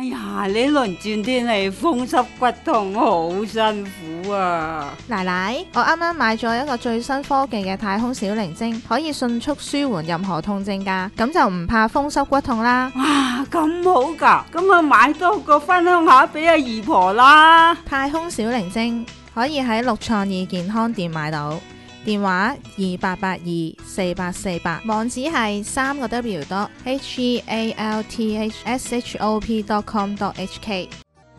呀，呢輪轉天氣風濕骨痛好辛苦啊！ 奶奶，我啱啱買咗一個最新科技嘅太空小靈精，可以迅速舒緩任何痛症㗎，咁就唔怕風濕骨痛啦。 哇，咁好㗎，咁啊買多個分享下俾阿姨婆啦。 太空小靈精可以喺六創意健康店買到，電話28824848，網址係3個W.healthshop.com.hk。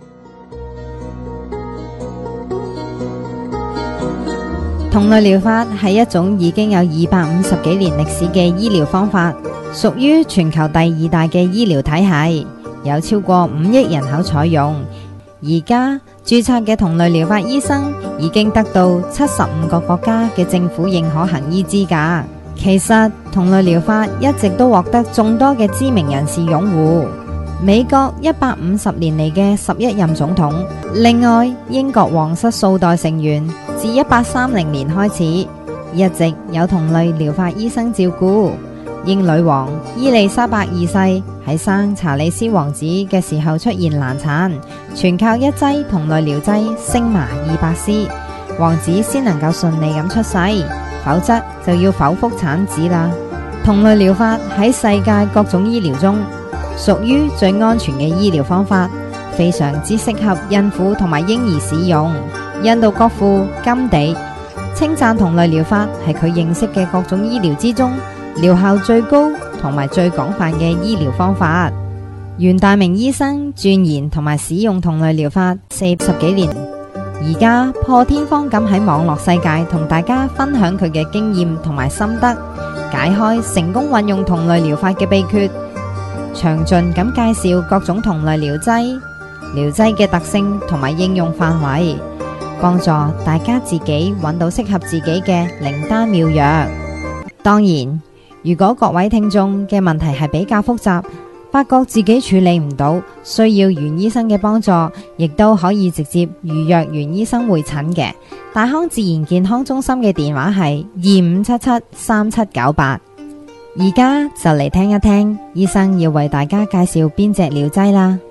同類療法係一種已經有250幾年歷史嘅醫療方法，屬於全球第2大嘅醫療體系，有超過5億人口採用。而家註冊嘅同類療法醫生已經得到75個國家嘅政府認可行醫資格。其實同類療法一直都獲得眾多嘅知名人士擁護。美國150年嚟嘅11任總統，另外英國皇室數代成員自1830年開始，一直有同類療法醫生照顧。英女王伊麗莎白二世喺生查理斯王子嘅時候出現難產，全靠一劑同類療劑星麻200絲，王子先能夠順利咁出世，否則就要剖腹產子啦。同類療法喺世界各種醫療中屬於最安全嘅醫療方法，非常之適合孕婦同埋嬰兒使用。印度國父甘地稱讚同類療法係佢認識嘅各種醫療之中療效最高同埋最廣泛嘅醫療方法。袁大明醫生鑽研同埋使用同類療法40幾年，而家破天荒咁喺網絡世界同大家分享佢嘅經驗同埋心得，解開成功運用同類療法嘅秘訣，詳盡咁介紹各種同類療劑嘅特性同埋應用範圍，幫助大家自己揾到適合自己嘅靈丹妙藥。當然，如果各位聽眾嘅問題係比較複雜，發覺自己處理唔到，需要袁醫生嘅幫助，亦都可以直接預約袁醫生會診嘅。大康自然健康中心嘅電話係25773798。而家就嚟聽一聽醫生要為大家介紹邊隻療劑啦。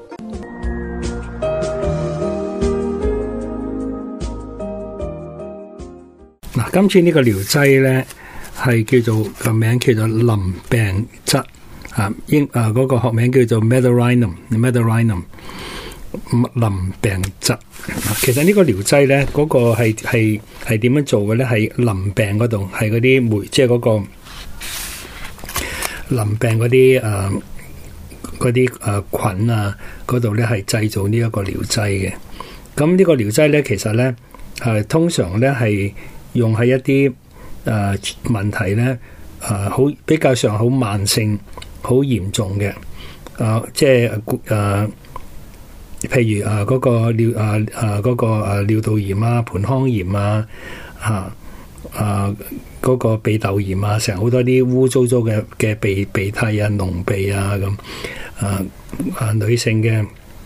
嗱，今次呢個療劑呢，係叫做個名叫做淋病質啊，嗰個學名叫做 Medarinum 淋病質。其實呢個療劑呢，嗰個係點樣做嘅呢？係淋病嗰度，係嗰啲霉，即係嗰個淋病嗰啲菌啊，嗰度呢係製造呢一個療劑嘅。咁呢個療劑呢，其實呢係通常呢係用喺一啲問題呢，好比較上好慢性、好嚴重嘅，即係譬如嗰個尿道炎啊、盆腔炎啊，嗰個鼻竇炎啊，成好多啲污糟糟嘅鼻涕啊、膿鼻啊咁，女性嘅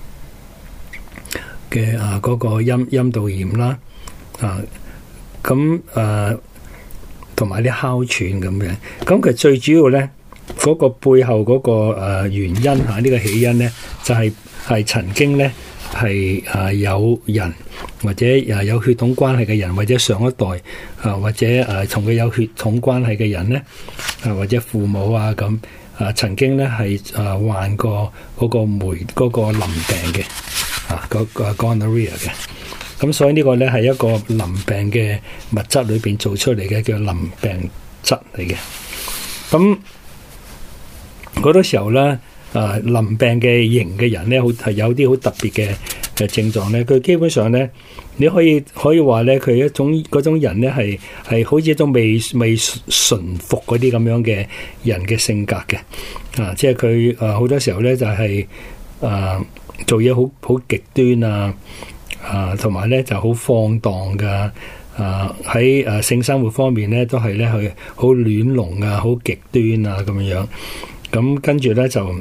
嗰個陰道炎啦，咁同埋啲哮喘咁樣。咁其實最主要咧，嗰個背後嗰個原因嚇，呢個起因咧，就係曾經咧係有人或者有血統關係嘅人，或者上一代或者同佢有血統關係嘅人咧，或者父母啊咁曾經咧係患過嗰個嗰個淋病嘅嗰個 gonorrhea 嘅。咁所以呢個咧係一個淋病嘅物質裏邊做出嚟嘅，叫淋病質嚟嘅。咁好多時候咧，淋病嘅型嘅人咧，係有啲好特別嘅症狀咧。佢基本上咧，你可以話咧，佢嗰種人咧係好似一種未馴服嗰啲咁樣嘅人嘅性格嘅。即係佢好多時候咧就係做嘢好極端啊。同埋咧就好放蕩噶，喺性生活方面咧都係咧佢好亂龍啊，好極端啊咁樣。咁跟住咧就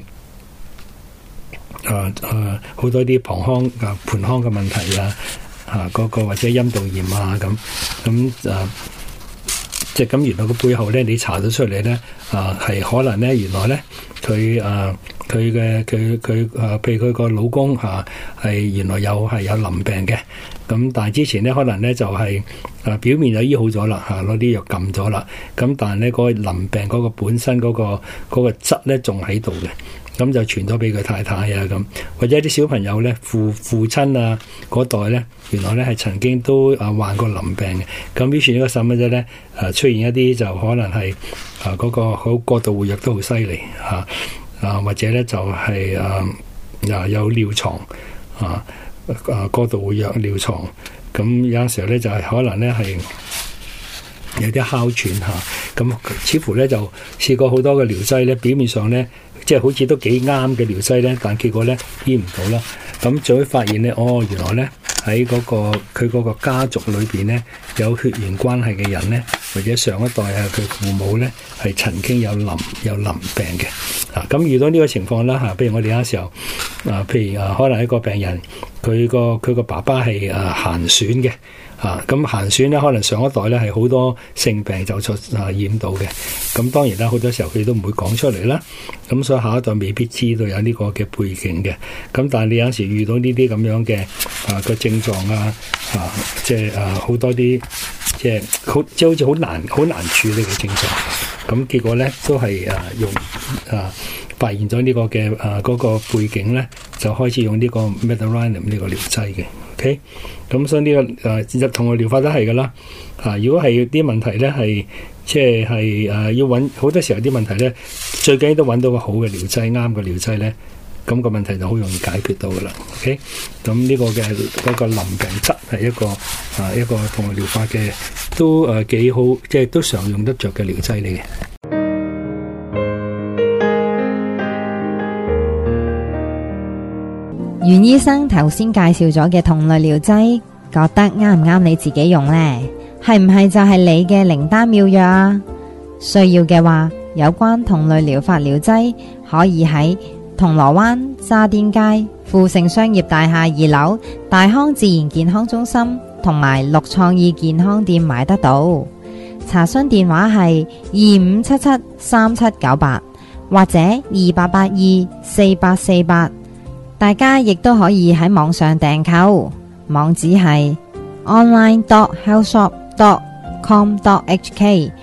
好多啲盆腔嘅問題啊，嗰個或者陰道炎啊咁即係咁原來個背後咧你查到出嚟咧係可能咧原來咧佢譬如佢個老公係原來有淋病嘅，咁但係之前咧可能咧就係表面就醫好咗啦，攞啲藥撳咗啦，咁但係咧嗰個淋病嗰個本身嗰個質咧仲喺度嘅。咁就傳咗俾佢太太啊，咁或者啲小朋友咧父親啊嗰代咧，原來咧係曾經都患過淋病嘅。咁於是呢個細蚊仔咧出現一啲就可能係嗰個好過度活躍都好犀利或者咧就係有尿床過度活躍尿床。咁有陣時候咧就係可能咧係有啲哮喘咁似乎咧就試過好多嘅療劑咧，表面上咧即係好似都幾啱嘅療劑咧，但結果咧醫唔到啦。咁就會發現咧，原來咧喺佢嗰個家族裏邊咧有血緣關係嘅人咧，或者上一代佢父母咧係曾經有淋病嘅。咁遇到呢個情況啦譬如我哋有時候譬如可能一個病人佢個爸爸係閒選嘅。咁閒選咧，可能上一代咧係好多性病就染到嘅。咁當然啦，好多時候佢都唔會講出嚟啦。咁所以下一代未必知道有呢個嘅背景嘅。咁但係你有時遇到呢啲咁樣嘅個症狀即係好多啲即係好似好難處理嘅症狀。咁結果咧都係用發現咗呢個嘅嗰個背景咧，就開始用呢個 Mirdametinib 呢個療劑嘅。OK， 咁所以呢個同個療法都係噶啦。如果係啲問題咧，係即係要揾好多時候啲問題咧，最緊要都揾到個好嘅療劑，啱嘅療劑咧，咁個問題就好容易解決到噶啦。OK， 咁呢個嘅嗰個淋病質係一個同個療法嘅都幾好，即係都常用得着嘅療劑嚟嘅。 袁醫生頭先介紹咗嘅同類療劑，覺得啱唔啱你自己用呢？係唔係就係你嘅靈丹妙藥啊？需要嘅話，有關同類療法療劑可以喺銅鑼灣渣甸街富盛商業大廈2樓大康自然健康中心同埋綠創意健康店買得到。查詢電話係25773798或者28824848。大家亦都可以喺網上訂購，網址係 online.healthshop.com.hk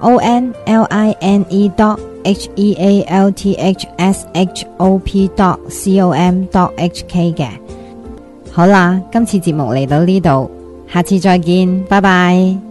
online.healthshop.com.hk 嘅。好啦，今次節目嚟到呢度，下次再見，拜拜。